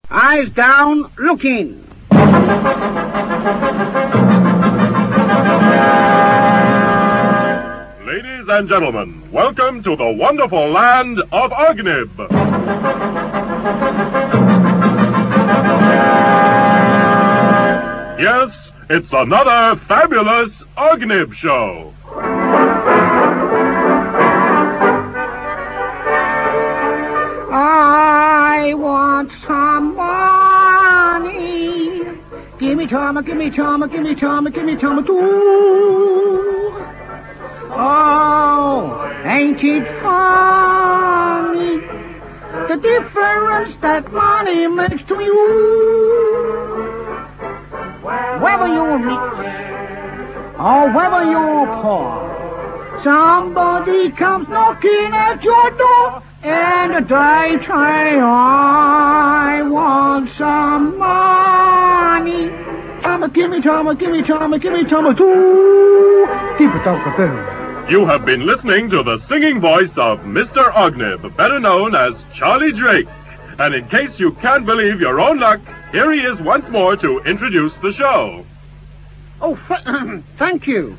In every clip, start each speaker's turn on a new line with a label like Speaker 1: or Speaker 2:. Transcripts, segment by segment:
Speaker 1: Eyes down, looking.
Speaker 2: Ladies and gentlemen, welcome to the wonderful land of Ognib. Yes, it's another fabulous Ognib show.
Speaker 1: I want some money. Give me Tama, give me Tama, give me Tama, give me Tama too. Oh, ain't it funny, the difference that money makes to you? Whether you're rich or whether you're poor, somebody comes knocking at your door and they say, I want some money. Tama, give me Tama, give me Tama, give me Tama too. People talk about.
Speaker 2: You have been listening to the singing voice of Mr. Ognib, better known as Charlie Drake. And in case you can't believe your own luck, here he is once more to introduce the show.
Speaker 1: Oh, thank you.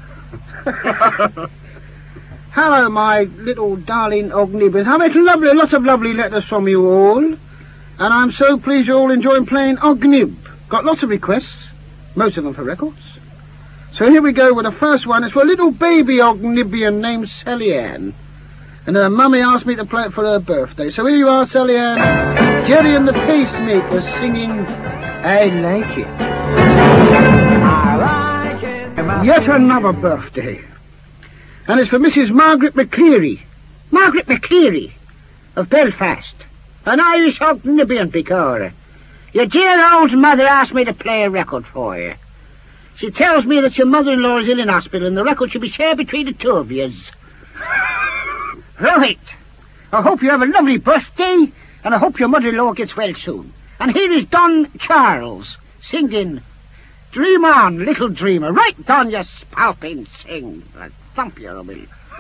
Speaker 1: Hello, my little darling Ognibbers. I've had lots of lovely letters from you all. And I'm so pleased you're all enjoying playing Ognib. Got lots of requests, most of them for records. So here we go with the first one. It's for a little baby Ognibian named Sally Ann. And her mummy asked me to play it for her birthday. So here you are, Sally Ann. Jerry and the Pacemakers singing I Like It. I like it. Yet another birthday. And it's for Mrs. Margaret McCleary. Margaret McCleary of Belfast. An Irish Ognibian picora. Your dear old mother asked me to play a record for you. She tells me that your mother-in-law is ill in hospital and the record should be shared between the two of yous. Right. I hope you have a lovely birthday, and I hope your mother-in-law gets well soon. And here is Don Charles singing Dream On, Little Dreamer. Right, Don, you spalping sing. I'll thump you, I will.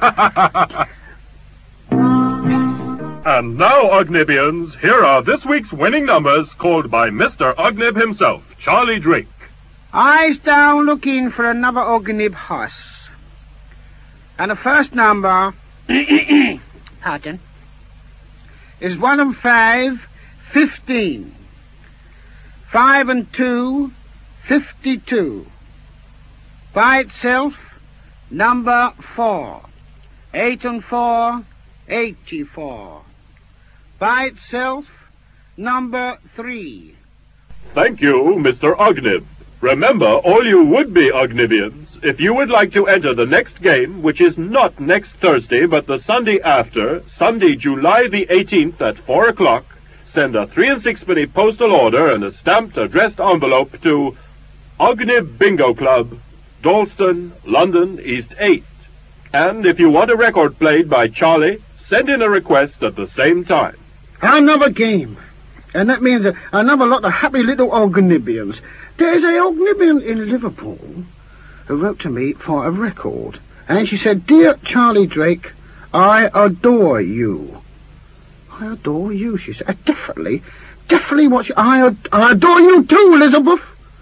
Speaker 2: And now, Ognibians, here are this week's winning numbers called by Mr. Ognib himself, Charlie Drake.
Speaker 1: Eyes down looking for another Ognib horse. And the first number, pardon, is 1 and 5, 15. 5 and 2, 52. By itself, number 4. 8 and 4, 84. By itself, number 3.
Speaker 2: Thank you, Mr. Ognib. Remember, all you would-be Ognibians, if you would like to enter the next game, which is not next Thursday, but the Sunday after, Sunday, July the 18th at 4 o'clock, send a 3 and 6penny postal order and a stamped addressed envelope to Ognib Bingo Club, Dalston, London, East 8. And if you want a record played by Charlie, send in a request at the same time.
Speaker 1: Another game. And that means another lot of happy little Ognibians. There's a Ognibian in Liverpool who wrote to me for a record. And she said, Dear Charlie Drake, I adore you. I adore you, she said. Definitely I adore you too, Elizabeth.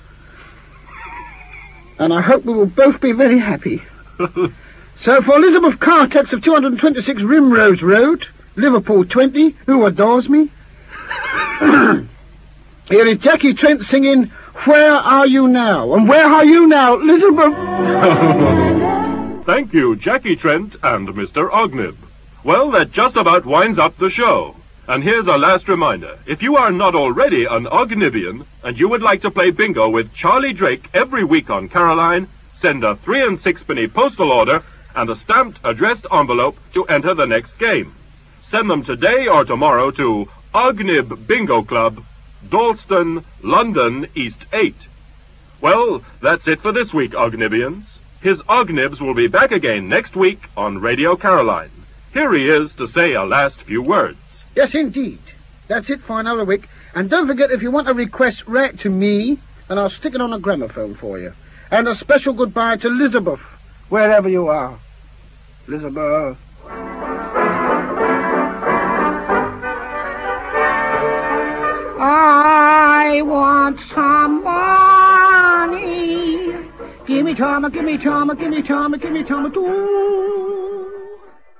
Speaker 1: And I hope we will both be very happy. So for Elizabeth Cartex of 226 Rimrose Road, Liverpool 20, who adores me, here is Jackie Trent singing Where Are You Now? And where are you now, Elizabeth?
Speaker 2: Thank you, Jackie Trent and Mr. Ognib. Well, that just about winds up the show. And here's a last reminder. If you are not already an Ognibian, and you would like to play bingo with Charlie Drake every week on Caroline, send a 3 and 6penny postal order and a stamped addressed envelope to enter the next game. Send them today or tomorrow to Ognib Bingo Club, Dalston, London, East 8. Well, that's it for this week, Ognibians. His Ognibs will be back again next week on Radio Caroline. Here he is to say a last few words.
Speaker 1: Yes, indeed. That's it for another week. And don't forget, if you want a request, write to me, and I'll stick it on a gramophone for you. And a special goodbye to Elizabeth, wherever you are. Elizabeth. Ah! I want some money. Give me Tama, give me Tama, give me Tama, give me Tama too.